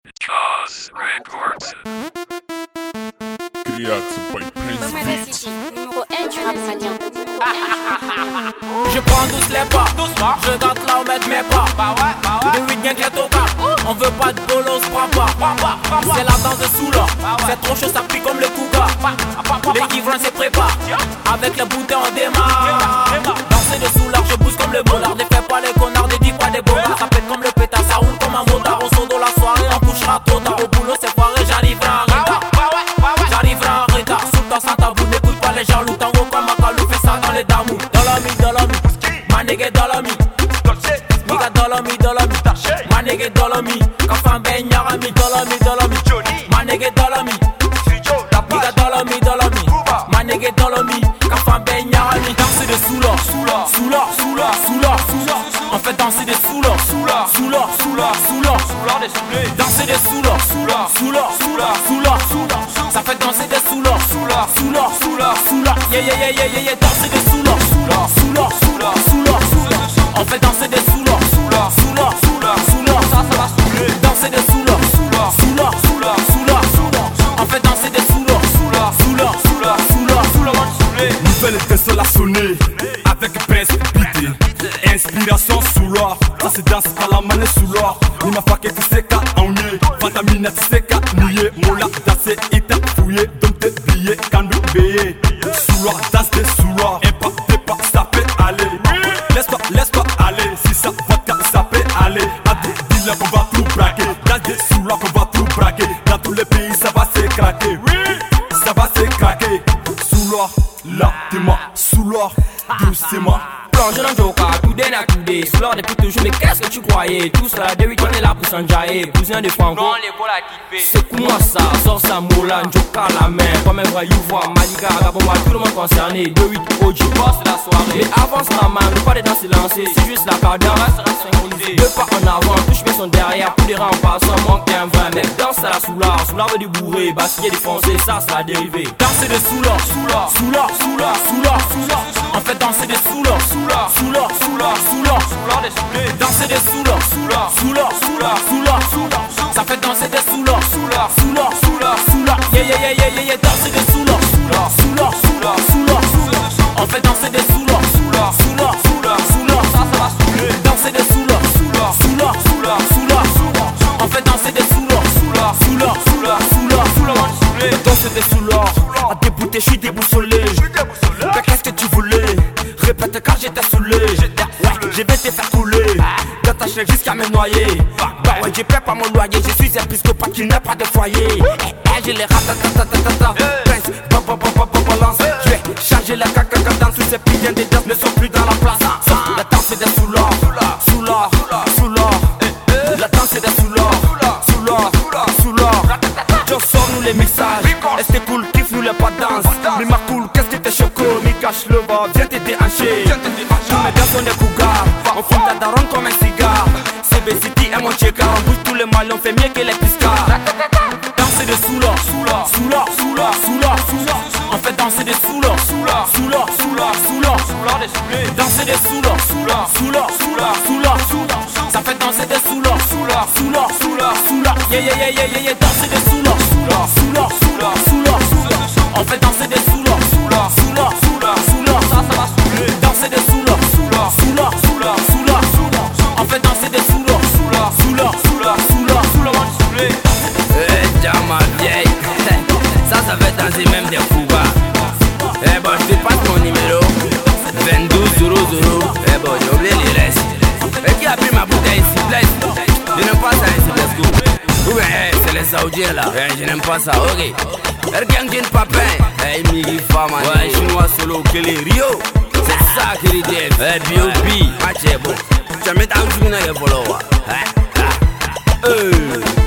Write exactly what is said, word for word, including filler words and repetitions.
Jaws Records. Criado by Prince. Numéro un du rap malien. Je prends douce les pas, doucement. Je gâte là où mettre mes pas. Bah ouais, bah ouais. Le huit bien que les tocards. On veut pas de bolos, papa. C'est la danse de Soula. C'est trop chaud, ça pique comme le couga. Les ivres se préparent. Avec les bouteilles on démarre. Danser de Soula, je bouge comme le bolard. Ne fais pas les connards, ne dis pas des bolards. Ça pète comme le pétard, ça roule comme un motard. On sort de la soirée, on couchera tôt tard. Au boulot c'est foiré, j'arriverai en retard. J'arriverai en retard, sous le temps sans tabou. N'écoute pas les jaloux, tango comme Makalou. Fais ça dans les damous. Dans la mi, dans la mi, ma nigga dans la mi. Nigga dans la mi, dans la mi, ma nigga dans la mi. Quand femme ben yara mi, dans la mi, dans la mi. Ma nigga dans la mi, nigga dans la mi, dans la mi. Ma nigga dans la mi, quand femme ben yara mi. Danser de Soula, Soula, Soula, Soula, Soula, Soula. On fait danser des Soula, Soula, Soula, Soula, Soula, Soula, des Soulés. Danser des Soula, Soula, Soula, Soula, Soula, Soula. Ça fait danser des Soula, Soula, Soula, Soula, Soula. Yeah yeah yeah yeah yeah yeah. Danser des Soula, Soula, Soula, Soula, Soula, Soula. On fait danser des Soula, Soula, Soula, Soula, Soula. Ça ça va saouler. Danser des Soula, Soula, Soula, Soula, Soula, Soula. On fait danser des Soula, Soula, Soula, Soula, Soula, Soula. Nouvelle étincelle la sonner avec presse bité. Inspiration sous l'or, ça se danse à la manée sous l'or. Il m'a fait que tu sais qu'à ennuyer, Fantamina tu sais qu'à nouiller. Moula danser et t'a fouillé, donc tes billets quand nous veiller. Sous l'or, danse des sous l'or, et pas, et pas, ça peut aller. Laisse-toi, laisse-toi aller, si ça va ça peut aller. À deux, dis-le qu'on va tout braquer, danse des sous l'or qu'on va tout braquer. Dans tous les pays ça va se craquer, ça va se craquer. Sous l'or, là, dis-moi, sous l'or, doucement. Plonge dans Joka, tout d'un à tout des. Sous l'or depuis toujours, mais qu'est-ce que tu croyais? Tout cela, de huit on est là pour s'enjailler. Cousin de Franco, secoue-moi ça, sors ça moula, Joka la main. Comme un voyou voit, Malika, Gaboma, tout le monde concerné. De huit O G, boss la soirée. Mais avance la main, ne pas des danser lancés. C'est juste la cadence, restera synchronisée. Deux pas en avant, touche bien son derrière. Pour des rangs en passant, manque un vin. Mec, danse à la soulard, soulard veut du bourré. Basquet défoncé, ça c'est la dérivée. Danser de soulard, soulard, soulard, soulard, soulard, soulard. On fait danser des soulard, soulard, soulard, soulard, soulard, soulard des soulés. Danser des soulard, soulard, soulard, soulard, soulard, soulard. Ça fait danser des soulard, soulard, soulard, soulard, soulard. Yeah yeah yeah yeah yeah yeah. Danser des soulard, soulard, soulard, soulard, soulard, soulard. On fait danser des soulard, soulard, soulard, soulard, soulard. Ça ça va saouler. Danser des soulard, soulard, soulard, soulard, soulard, soulard. On fait danser des soulard, soulard, soulard, soulard, soulard, soulard. Danser des soulard, à débouter, j'suis déboussolé. Mais qu'est-ce que tu voulais? Répète car j'étais saoulé. Ouais, je vais te faire couler. Dans ta chaîne jusqu'à me noyer. Bah ouais, je paie pas mon loyer. Je suis épiscopat qui n'a pas de foyer. Eh, j'ai les ratatatatata. Prince, bon bon bon bon bon balance. Je vais changer la caca dans tous ces piliers des danses ne sont plus dans la place. La danse c'est des soulard, soulard, soulard. La danse c'est des soulard, soulard, soulard. Je sors nous les mixages. Est-ce que cool, kiffe nous les pas danse. Mais ma cool, qu'est-ce que t'es choco? Mi cache le bas, viens te déhancher. Tous mes gars sont des cougars. On fume ta daronne comme un cigare. C B City et mon checker. On bouge tous les mal, on fait mieux que les piscards. Danser de soulard, soulard, soulard, soulard, soulard, soulard. On fait danser des soulard, soulard, soulard, soulard, soulard, soulard des soulés. Danser des soulard, soulard, soulard, soulard, soulard, soulard. Ça fait danser des soulard, soulard, soulard, soulard, soulard. Yeah yeah yeah yeah yeah yeah. Danser des soulard, soulard, soulard, soulard, soulard, soulard. On fait danser des soulard, soulard, soulard, soulard, soulard. Ça ça va saouler. Danser des soulard, soulard, soulard, soulard, soulard, soulard. On fait danser des soulard, soulard, soulard, soulard, soulard, soulard. Eh, tiens ma vieille, ça ça fait danser même des fougas. Eh bon, je te passe mon numéro vingt-deux zéro zéro. Eh bon, j'ai oublié les restes. Et qui a pris ma bouteille s'il plaît? Je n'aime pas ça ici, let's go. Ouais, hey, c'est les Saoudiens là. Hey, je n'aime pas ça, ok. Ergang Jin Papin. Hey, Migi Fama. Ouais, chinois solo, Kelly Rio. C'est ça qui dit. Hey, B O B. Match est bon. Tu as mis ta journée les followers. Hey, ah. Euh.